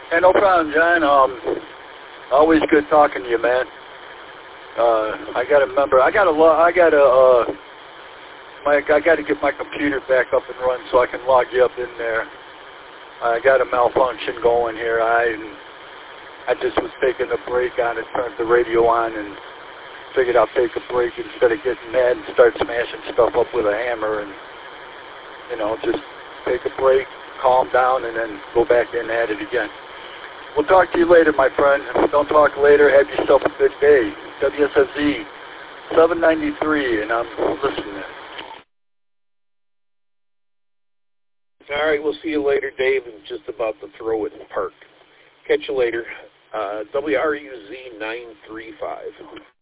Hey, no problem, John. Always good talking to you, man. I got to remember. I got to get my computer back up and run so I can log you up in there. I got a malfunction going here. I just was taking a break on it, turned the radio on, and figured I'll take a break instead of getting mad and start smashing stuff up with a hammer, and just take a break, calm down, and then go back in at it again. We'll talk to you later, my friend. If we don't talk later, have yourself a good day. WSFZ 793, and I'm listening. All right, we'll see you later, Dave. I'm just about to throw it in the park. Catch you later. WRUZ 935.